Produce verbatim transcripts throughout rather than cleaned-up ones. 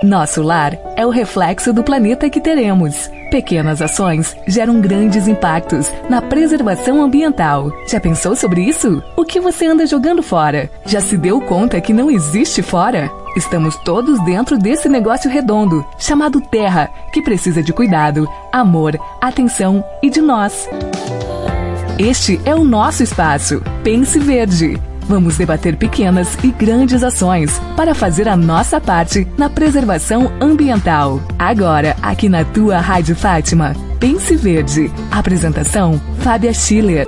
Nosso lar é o reflexo do planeta que teremos. Pequenas ações geram grandes impactos na preservação ambiental. Já pensou sobre isso? O que você anda jogando fora? Já se deu conta que não existe fora? Estamos todos dentro desse negócio redondo, chamado Terra, que precisa de cuidado, amor, atenção e de nós. Este é o nosso espaço. Pense Verde. Vamos debater pequenas e grandes ações para fazer a nossa parte na preservação ambiental. Agora, aqui na tua Rádio Fátima. Pense Verde. Apresentação, Fábia Schiller.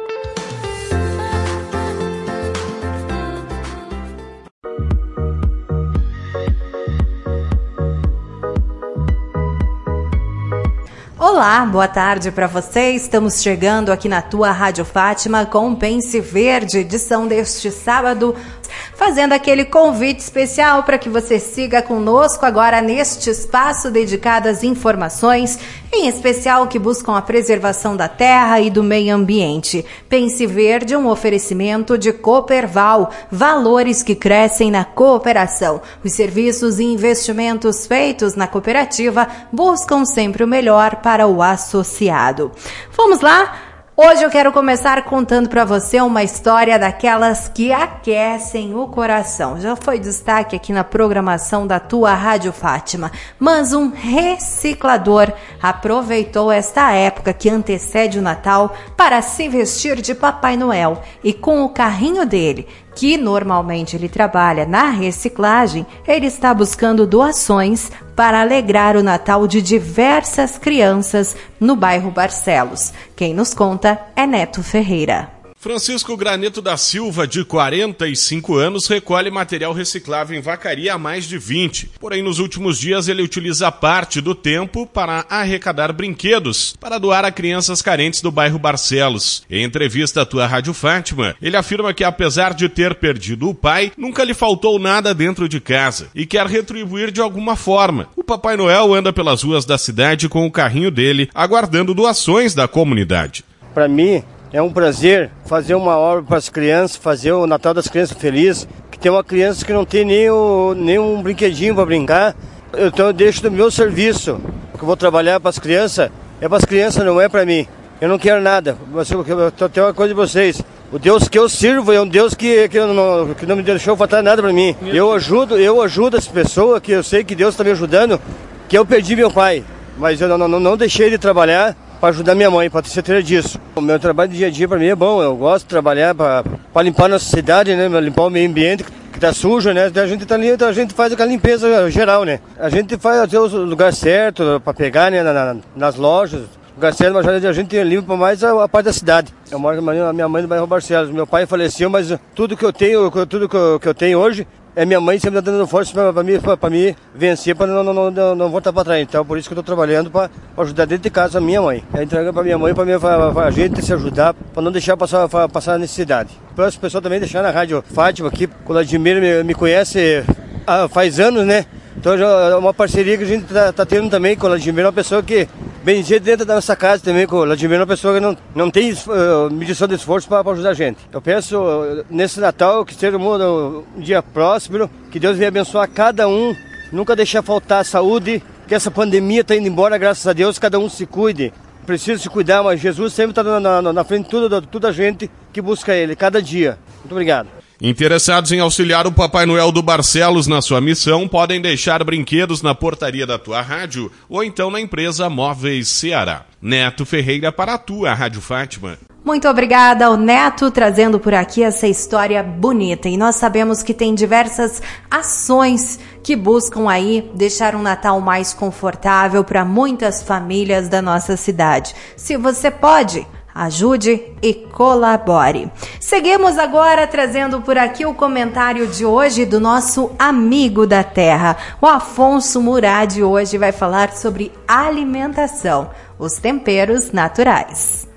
Olá, boa tarde para você. Estamos chegando aqui na tua Rádio Fátima com Pense Verde, edição deste sábado, fazendo aquele convite especial para que você siga conosco agora neste espaço dedicado às informações, em especial que buscam a preservação da terra e do meio ambiente. Pense Verde, um oferecimento de Cooperval, valores que crescem na cooperação. Os serviços e investimentos feitos na cooperativa buscam sempre o melhor para o associado. Vamos lá? Hoje eu quero começar contando para você uma história daquelas que aquecem o coração. Já foi destaque aqui na programação da tua Rádio Fátima. Mas um reciclador aproveitou esta época que antecede o Natal para se vestir de Papai Noel e com o carrinho dele, que normalmente ele trabalha na reciclagem, ele está buscando doações para alegrar o Natal de diversas crianças no bairro Barcelos. Quem nos conta é Neto Ferreira. Francisco Graneto da Silva, de quarenta e cinco anos, recolhe material reciclável em Vacaria há mais de vinte. Porém, nos últimos dias, ele utiliza parte do tempo para arrecadar brinquedos para doar a crianças carentes do bairro Barcelos. Em entrevista à tua Rádio Fátima, ele afirma que, apesar de ter perdido o pai, nunca lhe faltou nada dentro de casa e quer retribuir de alguma forma. O Papai Noel anda pelas ruas da cidade com o carrinho dele, aguardando doações da comunidade. Para mim, é um prazer fazer uma obra para as crianças, fazer o Natal das crianças feliz, que tem uma criança que não tem nem, o, nem um brinquedinho para brincar. Então eu deixo do meu serviço, que eu vou trabalhar para as crianças, é para as crianças, não é para mim. Eu não quero nada, mas eu tenho uma coisa de vocês. O Deus que eu sirvo é um Deus que, que, não, que não me deixou faltar nada para mim. Eu ajudo, eu ajudo as pessoas, que eu sei que Deus está me ajudando, que eu perdi meu pai, mas eu não, não, não deixei de trabalhar para ajudar minha mãe, para ter certeza disso. O meu trabalho de dia a dia para mim é bom, eu gosto de trabalhar para limpar a nossa cidade, né, limpar o meio ambiente que está sujo, né, a gente, tá, a gente faz aquela limpeza geral, né. A gente faz o lugar certo para pegar, né, na, na, nas lojas, lugar certo, mas a gente limpa mais a, a parte da cidade. Eu moro com a minha mãe no bairro Barcelos, meu pai faleceu, mas tudo que eu tenho, tudo que eu, que eu tenho hoje, é minha mãe sempre dando força para mim, para mim vencer, para não, não, não, não voltar para trás. Então, por isso que eu estou trabalhando para ajudar dentro de casa a minha mãe. É entregar para minha mãe, para a gente se ajudar, para não deixar passar, passar a necessidade. Para as pessoas também deixar na Rádio Fátima, aqui, o Vladimir me, me conhece há, faz anos, né? Então, já é uma parceria que a gente está tá tendo também com o Vladimir, uma pessoa que bem dizer dentro da nossa casa também, com o Vladimir, uma pessoa que não, não tem uh, medição de esforço para ajudar a gente. Eu penso, uh, nesse Natal, que seja um, um dia próspero, que Deus venha abençoar cada um, nunca deixar faltar a saúde, que essa pandemia está indo embora, graças a Deus, cada um se cuide. Precisa se cuidar, mas Jesus sempre está na, na, na frente de tudo, toda a gente que busca Ele, cada dia. Muito obrigado. Interessados em auxiliar o Papai Noel do Barcelos na sua missão, podem deixar brinquedos na portaria da tua rádio ou então na empresa Móveis Ceará. Neto Ferreira para a tua Rádio Fátima. Muito obrigada ao Neto trazendo por aqui essa história bonita. E nós sabemos que tem diversas ações que buscam aí deixar um Natal mais confortável para muitas famílias da nossa cidade. Se você pode, ajude e colabore. Seguimos agora trazendo por aqui o comentário de hoje do nosso amigo da terra. O Afonso Murad hoje vai falar sobre alimentação, os temperos naturais.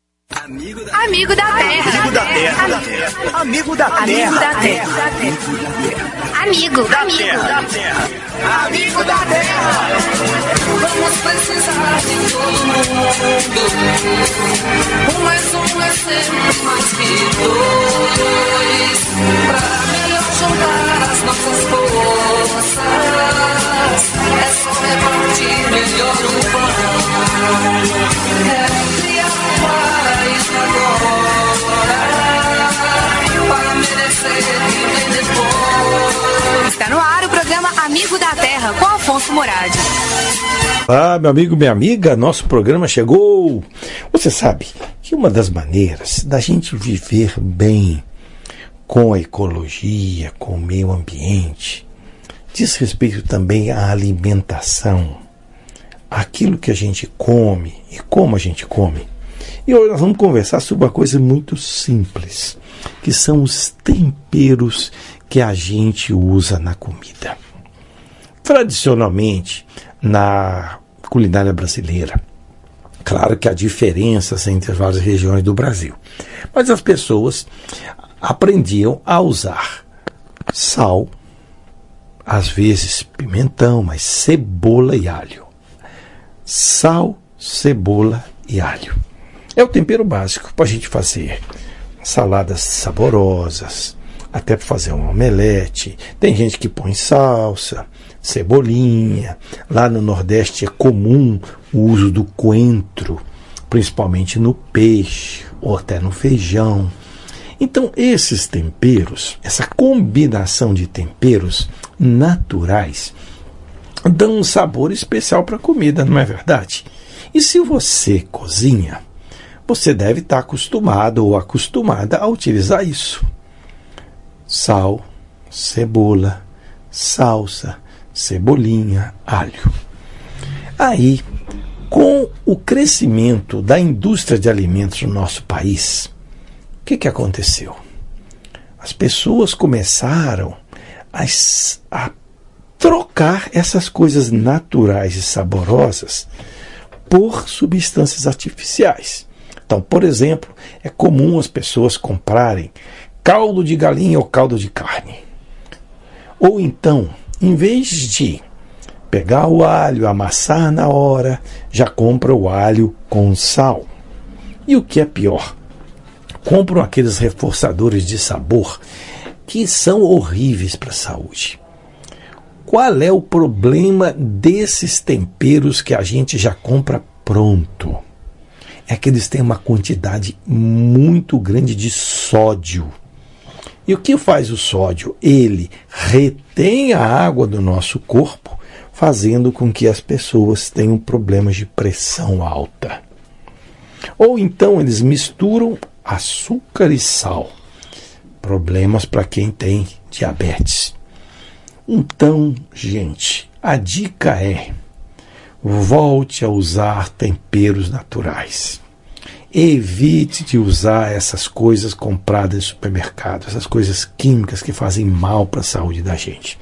Amigo da, amigo da terra. Amigo da terra. Amigo da terra. Amigo da terra. Amigo da terra. Amigo da terra. Vamos precisar de todo mundo. Um mais um é sempre mais que dois. Pra melhor juntar as nossas forças. É Amigo da Terra, com Afonso Moradi. Ah, meu amigo, minha amiga, nosso programa chegou. Você sabe que uma das maneiras da gente viver bem com a ecologia, com o meio ambiente, diz respeito também à alimentação, aquilo que a gente come e como a gente come. E hoje nós vamos conversar sobre uma coisa muito simples, que são os temperos que a gente usa na comida. Tradicionalmente, na culinária brasileira, claro que há diferenças entre as várias regiões do Brasil, mas as pessoas aprendiam a usar sal, às vezes pimentão, mas cebola e alho. Sal, cebola e alho. É o tempero básico para a gente fazer saladas saborosas, até para fazer um omelete. Tem gente que põe salsa, cebolinha. Lá no Nordeste é comum o uso do coentro, principalmente no peixe ou até no feijão. Então esses temperos, essa combinação de temperos naturais, dão um sabor especial para a comida, não é verdade? E se você cozinha, você deve estar acostumado ou acostumada a utilizar isso. Sal, cebola, salsa, cebolinha, alho. Aí, com o crescimento da indústria de alimentos no nosso país, o que, que aconteceu? As pessoas começaram a, a trocar essas coisas naturais e saborosas por substâncias artificiais. Então, por exemplo, é comum as pessoas comprarem caldo de galinha ou caldo de carne. Ou então, em vez de pegar o alho, amassar na hora, já compra o alho com sal. E o que é pior, compram aqueles reforçadores de sabor que são horríveis para a saúde. Qual é o problema desses temperos que a gente já compra pronto? É que eles têm uma quantidade muito grande de sódio. E o que faz o sódio? Ele retém a água do nosso corpo, fazendo com que as pessoas tenham problemas de pressão alta. Ou então eles misturam açúcar e sal. Problemas para quem tem diabetes. Então, gente, a dica é: volte a usar temperos naturais. Evite de usar essas coisas compradas em supermercado, essas coisas químicas que fazem mal para a saúde da gente.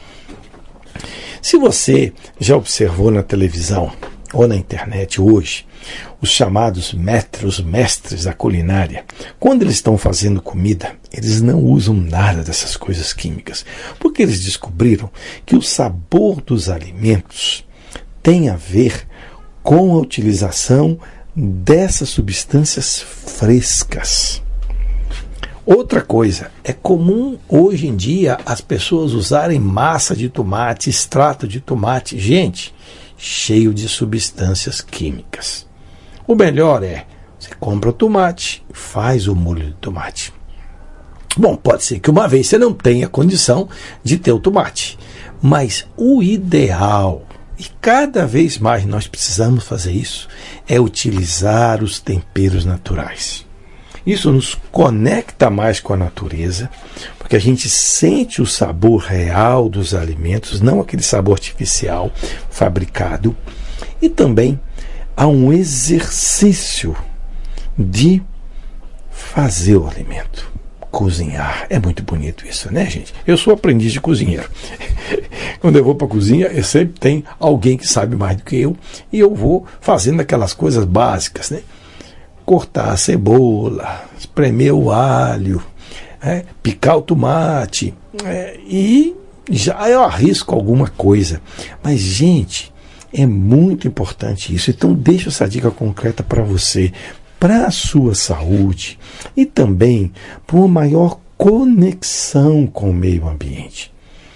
Se você já observou na televisão ou na internet hoje, os chamados maîtres, mestres da culinária, quando eles estão fazendo comida, eles não usam nada dessas coisas químicas, porque eles descobriram que o sabor dos alimentos tem a ver com a utilização dessas substâncias frescas. Outra coisa, é comum hoje em dia as pessoas usarem massa de tomate, extrato de tomate, gente, cheio de substâncias químicas. O melhor é, você compra o tomate, faz o molho de tomate. Bom, pode ser que uma vez você não tenha condição de ter o tomate, mas o ideal, e cada vez mais nós precisamos fazer isso, é utilizar os temperos naturais. Isso nos conecta mais com a natureza, porque a gente sente o sabor real dos alimentos, não aquele sabor artificial, fabricado. E também há um exercício de fazer o alimento. Cozinhar. É muito bonito isso, né, gente? Eu sou aprendiz de cozinheiro. Quando eu vou para a cozinha, eu sempre tem alguém que sabe mais do que eu, e eu vou fazendo aquelas coisas básicas, né? Cortar a cebola, espremer o alho, é, picar o tomate, é, e já eu arrisco alguma coisa. Mas, gente, é muito importante isso. Então, deixa essa dica concreta para você, para a sua saúde e também para uma maior conexão com o meio ambiente.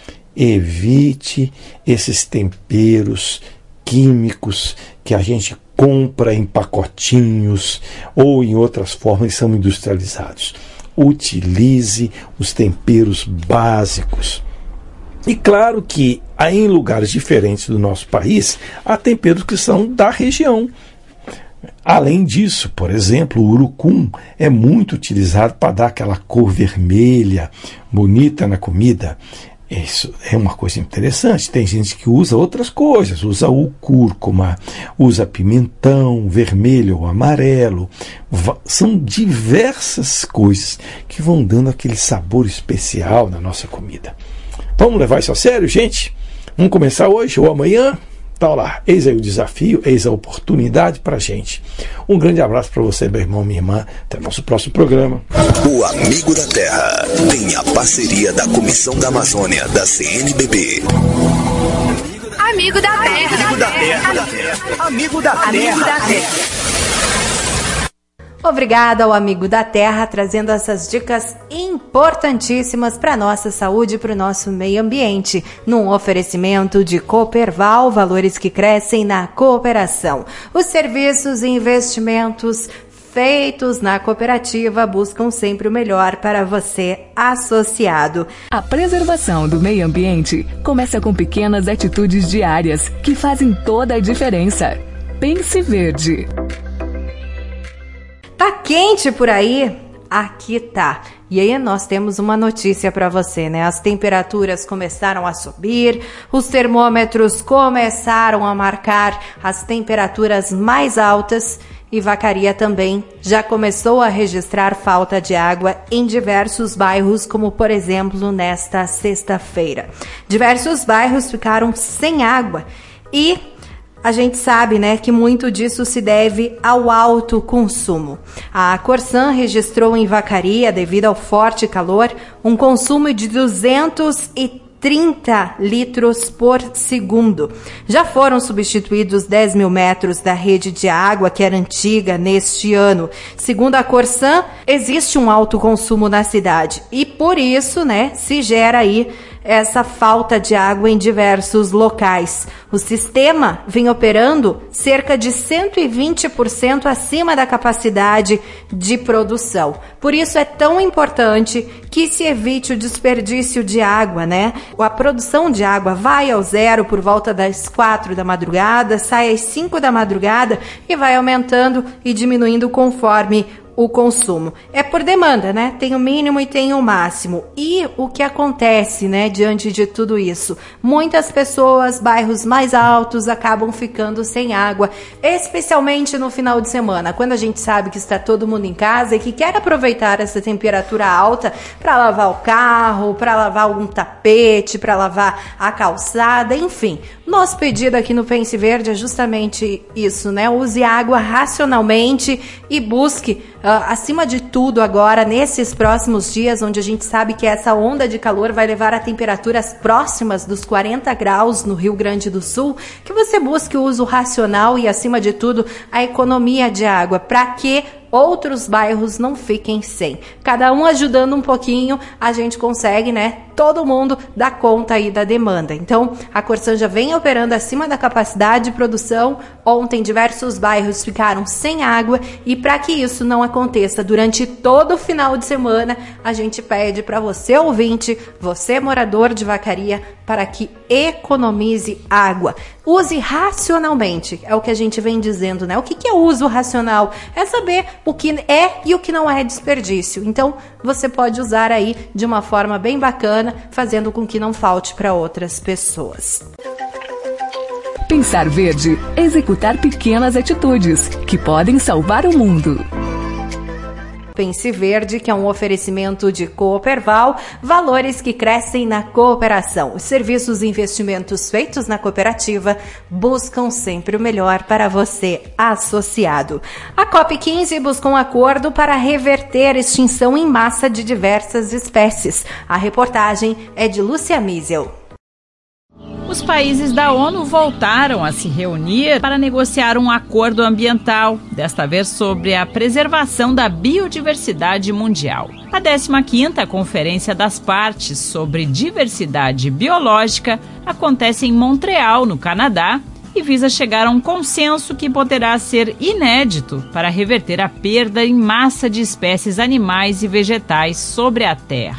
Evite esses temperos químicos que a gente compra em pacotinhos ou em outras formas que são industrializados. Utilize os temperos básicos. E claro que em lugares diferentes do nosso país, há temperos que são da região. Além disso, por exemplo, o urucum é muito utilizado para dar aquela cor vermelha, bonita na comida. Isso é uma coisa interessante. Tem gente que usa outras coisas, usa o cúrcuma, usa pimentão vermelho ou amarelo. São diversas coisas que vão dando aquele sabor especial na nossa comida. Vamos levar isso a sério, gente? Vamos começar hoje ou amanhã? Tá lá, eis aí o desafio, eis a oportunidade pra gente. Um grande abraço para você, meu irmão, minha irmã. Até o nosso próximo programa. O Amigo da Terra tem a parceria da Comissão da Amazônia da C N B B. Amigo da Terra. Amigo da Terra. Amigo da Terra. Amigo da Terra. Obrigada ao Amigo da Terra, trazendo essas dicas importantíssimas para a nossa saúde e para o nosso meio ambiente, num oferecimento de Cooperval, valores que crescem na cooperação. Os serviços e investimentos feitos na cooperativa buscam sempre o melhor para você, associado. A preservação do meio ambiente começa com pequenas atitudes diárias que fazem toda a diferença. Pense Verde. Tá quente por aí? Aqui tá. E aí nós temos uma notícia para você, né? As temperaturas começaram a subir, os termômetros começaram a marcar as temperaturas mais altas e Vacaria também já começou a registrar falta de água em diversos bairros, como por exemplo nesta sexta-feira. Diversos bairros ficaram sem água e a gente sabe, né, que muito disso se deve ao alto consumo. A Corsan registrou em Vacaria, devido ao forte calor, um consumo de duzentos e trinta litros por segundo. Já foram substituídos dez mil metros da rede de água, que era antiga, neste ano. Segundo a Corsan, existe um alto consumo na cidade e por isso, né, se gera aí essa falta de água em diversos locais. O sistema vem operando cerca de cento e vinte por cento acima da capacidade de produção. Por isso é tão importante que se evite o desperdício de água, né? A produção de água vai ao zero por volta das quatro da madrugada, sai às cinco da madrugada e vai aumentando e diminuindo conforme o consumo. É por demanda, né? Tem o mínimo e tem o máximo. E o que acontece, né, diante de tudo isso? Muitas pessoas, bairros mais altos, acabam ficando sem água, especialmente no final de semana, quando a gente sabe que está todo mundo em casa e que quer aproveitar essa temperatura alta para lavar o carro, para lavar algum tapete, para lavar a calçada, enfim. Nosso pedido aqui no Pense Verde é justamente isso, né? Use água racionalmente e busque Uh, acima de tudo agora, nesses próximos dias, onde a gente sabe que essa onda de calor vai levar a temperaturas próximas dos quarenta graus no Rio Grande do Sul, que você busque o uso racional e, acima de tudo, a economia de água, para que outros bairros não fiquem sem. Cada um ajudando um pouquinho, a gente consegue, né, todo mundo dá conta aí da demanda. Então, a Corsan já vem operando acima da capacidade de produção. Ontem, diversos bairros ficaram sem água e para que isso não aconteça durante todo o final de semana, a gente pede para você, ouvinte, você morador de Vacaria, para que economize água. Use racionalmente, é o que a gente vem dizendo, né? O que que é uso racional? É saber o que é e o que não é desperdício. Então, você pode usar aí de uma forma bem bacana, fazendo com que não falte para outras pessoas. Pensar Verde, executar pequenas atitudes que podem salvar o mundo. Pense Verde, que é um oferecimento de Cooperval, valores que crescem na cooperação. Os serviços e investimentos feitos na cooperativa buscam sempre o melhor para você, associado. A COP quinze busca um acordo para reverter a extinção em massa de diversas espécies. A reportagem é de Lúcia Miesel. Os países da ONU voltaram a se reunir para negociar um acordo ambiental, desta vez sobre a preservação da biodiversidade mundial. A décima quinta Conferência das Partes sobre Diversidade Biológica acontece em Montreal, no Canadá, e visa chegar a um consenso que poderá ser inédito para reverter a perda em massa de espécies animais e vegetais sobre a Terra.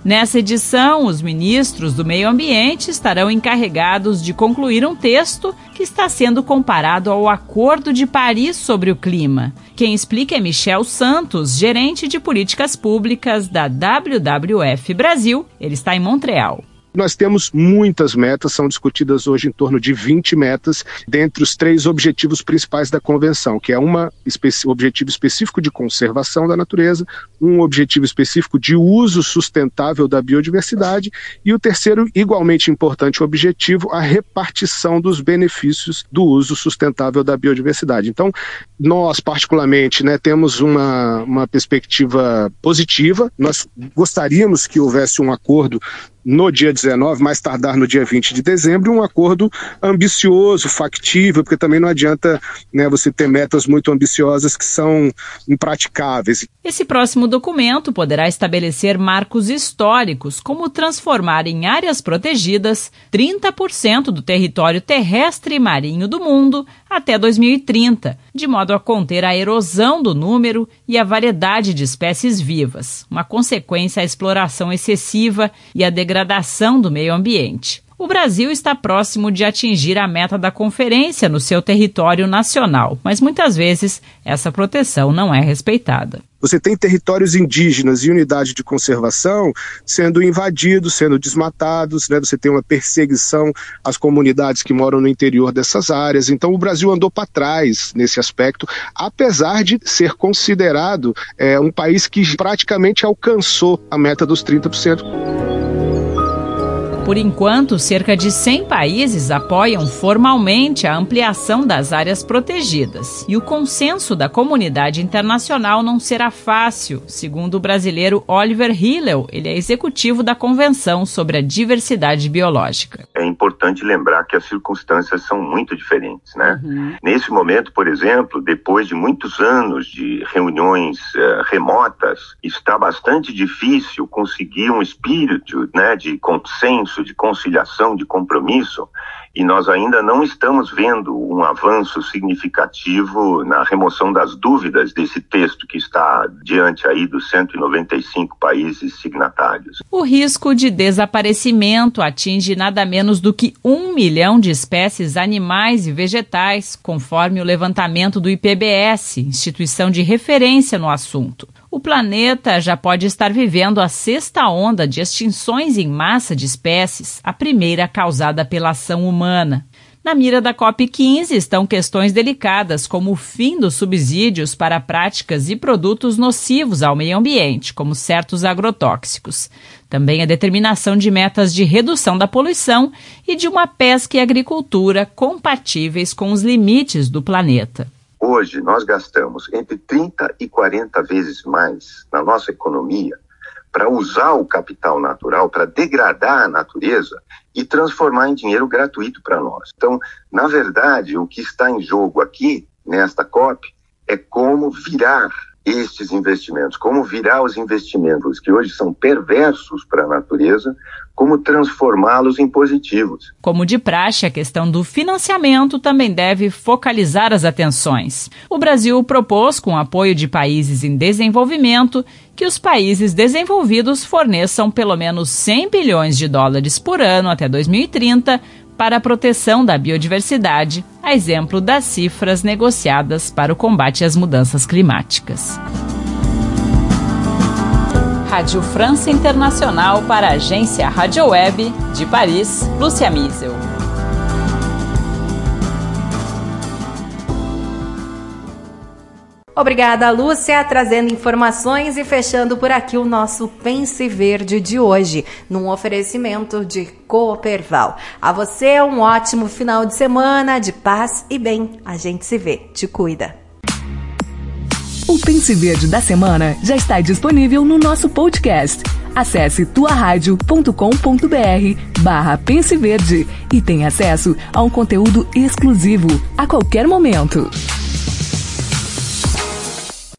Nessa edição, os ministros do Meio Ambiente estarão encarregados de concluir um texto que está sendo comparado ao Acordo de Paris sobre o clima. Quem explica é Michel Santos, gerente de políticas públicas da W W F Brasil. Ele está em Montreal. Nós temos muitas metas, são discutidas hoje em torno de vinte metas, dentre os três objetivos principais da Convenção, que é um objetivo específico de conservação da natureza, um objetivo específico de uso sustentável da biodiversidade e o terceiro, igualmente importante objetivo, a repartição dos benefícios do uso sustentável da biodiversidade. Então, nós, particularmente, né, temos uma, uma perspectiva positiva. Nós gostaríamos que houvesse um acordo no dia dezenove, mais tardar no dia vinte de dezembro, um acordo ambicioso, factível, porque também não adianta, né, você ter metas muito ambiciosas que são impraticáveis. Esse próximo documento poderá estabelecer marcos históricos, como transformar em áreas protegidas trinta por cento do território terrestre e marinho do mundo até dois mil e trinta, de modo a conter a erosão do número e a variedade de espécies vivas, uma consequência à exploração excessiva e à degradação do meio ambiente. O Brasil está próximo de atingir a meta da conferência no seu território nacional, mas muitas vezes essa proteção não é respeitada. Você tem territórios indígenas e unidade de conservação sendo invadidos, sendo desmatados, né? Você tem uma perseguição às comunidades que moram no interior dessas áreas. Então o Brasil andou para trás nesse aspecto, apesar de ser considerado é, um país que praticamente alcançou a meta dos trinta por cento. Por enquanto, cerca de cem países apoiam formalmente a ampliação das áreas protegidas. E o consenso da comunidade internacional não será fácil, segundo o brasileiro Oliver Hillel. Ele é executivo da Convenção sobre a Diversidade Biológica. É importante lembrar que as circunstâncias são muito diferentes, né? Uhum. Nesse momento, por exemplo, depois de muitos anos de reuniões uh, remotas, está bastante difícil conseguir um espírito, né, de consenso, de conciliação, de compromisso, e nós ainda não estamos vendo um avanço significativo na remoção das dúvidas desse texto que está diante aí dos cento e noventa e cinco países signatários. O risco de desaparecimento atinge nada menos do que um milhão de espécies animais e vegetais, conforme o levantamento do I P B S, instituição de referência no assunto. O planeta já pode estar vivendo a sexta onda de extinções em massa de espécies, a primeira causada pela ação humana. Na mira da COP quinze estão questões delicadas, como o fim dos subsídios para práticas e produtos nocivos ao meio ambiente, como certos agrotóxicos. Também a determinação de metas de redução da poluição e de uma pesca e agricultura compatíveis com os limites do planeta. Hoje, nós gastamos entre trinta e quarenta vezes mais na nossa economia para usar o capital natural, para degradar a natureza e transformar em dinheiro gratuito para nós. Então, na verdade, o que está em jogo aqui, nesta COP, é como virar estes investimentos, como virar os investimentos que hoje são perversos para a natureza, como transformá-los em positivos. Como de praxe, a questão do financiamento também deve focalizar as atenções. O Brasil propôs, com apoio de países em desenvolvimento, que os países desenvolvidos forneçam pelo menos cem bilhões de dólares por ano até dois mil e trinta para a proteção da biodiversidade, a exemplo das cifras negociadas para o combate às mudanças climáticas. Rádio França Internacional para a agência Rádio Web de Paris, Lúcia Miesel. Obrigada, Lúcia, trazendo informações e fechando por aqui o nosso Pense Verde de hoje, num oferecimento de Cooperval. A você um ótimo final de semana, de paz e bem. A gente se vê. Te cuida. O Pense Verde da semana já está disponível no nosso podcast. Acesse tuaradio.com.br barra Pense Verde e tenha acesso a um conteúdo exclusivo a qualquer momento.